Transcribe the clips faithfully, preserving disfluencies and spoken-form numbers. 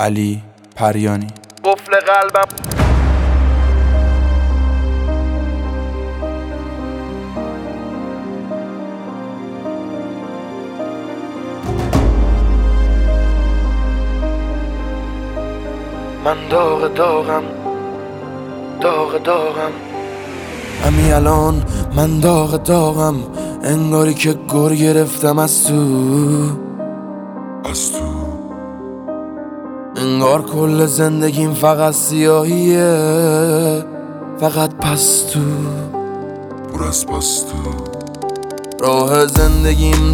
علی پریانی. قفل قلبم من داغ داغم داغ داغم همین الان من داغ داغم، انگاری که گر گرفتم از تو از تو انگار کل زندگیم فقط سیاهیه، فقط پس تو پر از پس تو. راه زندگیم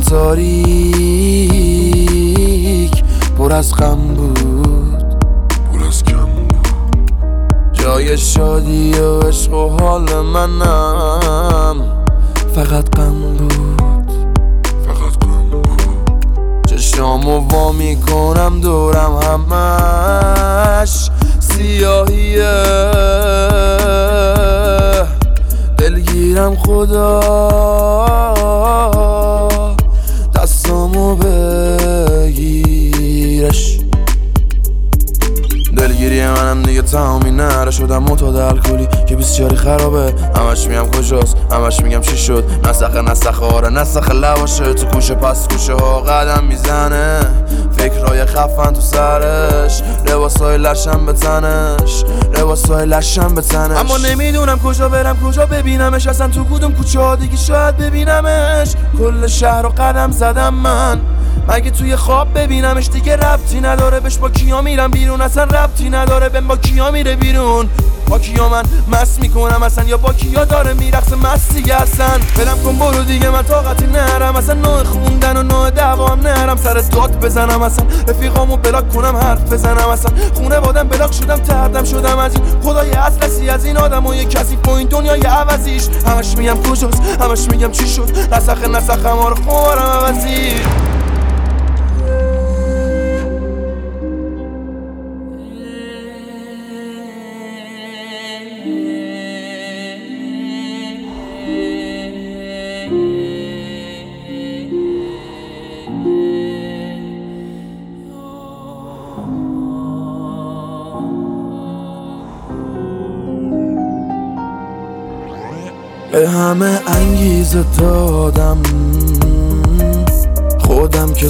تاریک پر از غم بود، پر از کم بود. جای شادی و عشق و حال منم فقط غم بود، فقط غم بود. چشامو وا میکنم دورم همش سیاهیه، دلگیرم خدا دستامو بگیرش. دلگیری منم دیگه تمامی نره، شدم معتاد الکلی که بسیاری خرابه. همش میگم کجاست، همش میگم چی شد، نسخه نسخه آره نسخه لباشه. تو کوچه پس کوچه ها قدم میزنه، فکرهای خفن تو سرش، لباسای لشم به تنش، لباسای لشم به تنش. اما نمیدونم کجا برم کجا ببینمش، اصلا تو کدوم کوچه ها دیگه شاید ببینمش. کل شهر رو قدم زدم من، مگه توی خواب ببینمش دیگه ربطی نداره بهش. با کیا میرم بیرون اصلا ربطی نداره بهم، با کیا میره بیرون، با کیا من مست میکنم اصلا، یا با کیا داره میرقص مست دیگه اصلا. برم کن برو دیگه من طاقتی نرم اصلا، نوع خوندن و نوع دعوام نرم، سر داد بزنم اصلا، رفیقامو بلاک کنم حرف بزنم اصلا، خونه بادم بلاک شدم تردم شدم از این خدای اصلسی، از این آدم و یه کسی با این دنیای عوضیش. همش میگم کجاست، همش میگم چی شد، نسخه نسخه ما رو خورم عوضی. به همه انگیزه دادم، خودم که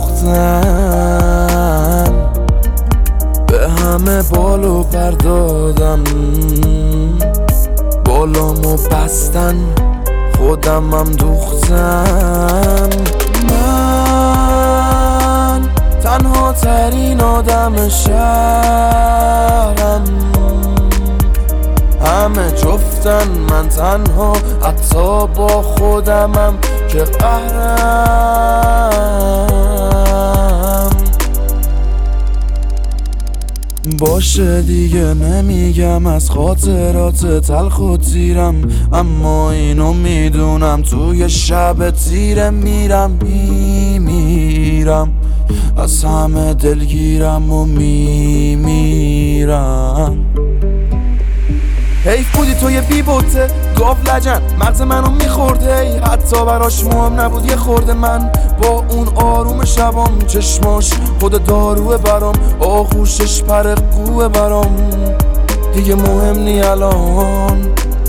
سوختم، به همه بالو پر دادم، بالامو بستن خودمم دوختم. من تنها ترین آدم شهرم، همه جفتن من تنها، حتی با خودمم که قهرم. باشه دیگه نمیگم از خاطرات تلخ و تیرم، اما اینو میدونم توی شب تیره میرم میمیرم، از همه دلگیرم و میمیرم. حیف بودی توی بی بوته گاف لجن، مغز منو میخورده، حتی براش مهم نبود یه خورده. من با اون آروم شبام، چشماش خود داروه برام، آغوشش پر قوه برام، دیگه مهم نی الان.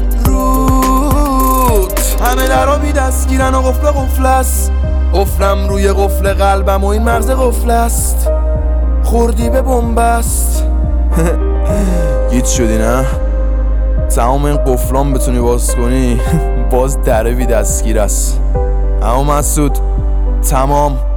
رود همه درا بی دستگیرن و قفل قفل است، قفلم روی قفل قلبم و این مغز قفل است، خوردی به بنبست. گیت شدی نه؟ تمام این قفلان بتونی باز کنی باز دره بی دستگیر است. اما مسعود تمام